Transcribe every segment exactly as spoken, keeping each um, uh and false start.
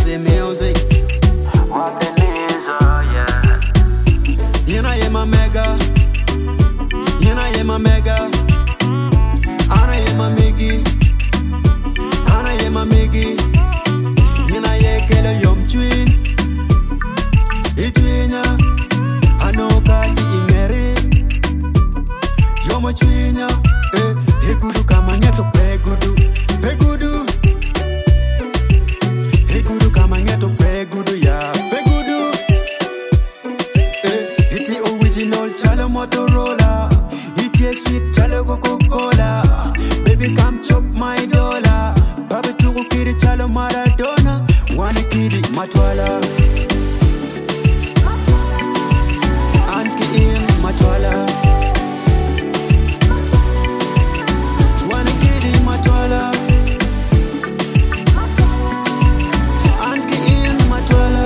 the music. Yeah. You know you're my mega. You know you're my mega. I know you're my Miggy. I know you're my Miggy. You know you're killer yum twin. Itwinya. I know kati ingeri. You're my twinya. Eh, he gudu kama nyeto pe gudu. Pe gudu. He gudu kama nyeto pe gudu ya. Pe gudu. Eh, iti original chalo Motorola. Iti sweet chalo Coca-Cola. Baby come chop my dollar. Baby tuku kiri chalo Maradona. Wani kiri matwala. Anki in matwala. Wani kiri matwala. Anki in matwala.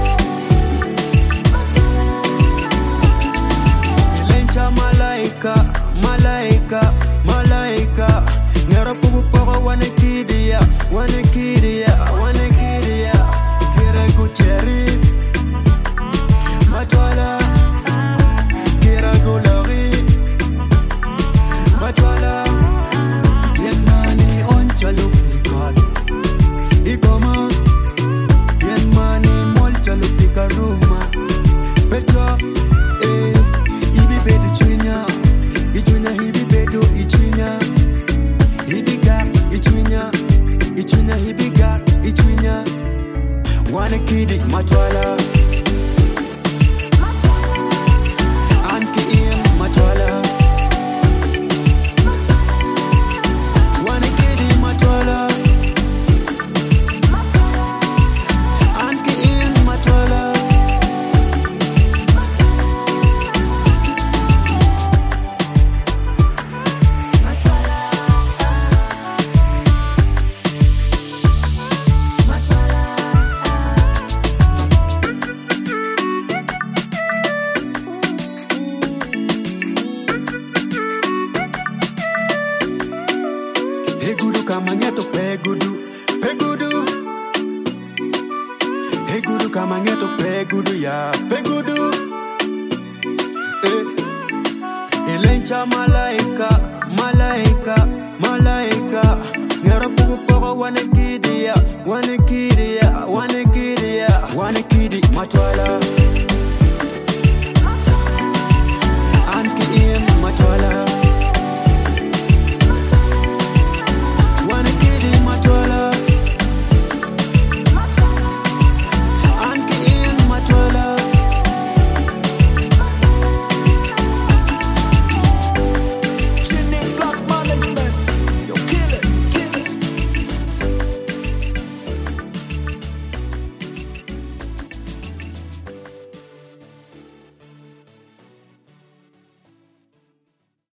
Lencha malaika, malaika, malaika. Nera pupu poko wani kidia, wani kidia, wani kidia. Kira gucheri, matwala. Kira gulari, matwala. Yenmani onchalo pikad, igoma. Yenmani molchalo pikaruma. Pecho, eh, ibi bedu chwinya, ichwinya ibi bedu ichwinya. Ibiga, ichwinya, ichwinya ibiga, ichwinya. Wana kidi matwala. Anki in matwala. Wana kidi matwala. Anki in matwala. Hey gudu kama nyeto pe gudu, pe gudu. Hey gudu kama nyeto pe gudu ya, pe gudu. Eh, elencha malaika, malaika, malaika. Ngera pupu poko wane kidia, wane kidia, wane kidia, wane kidi matwala.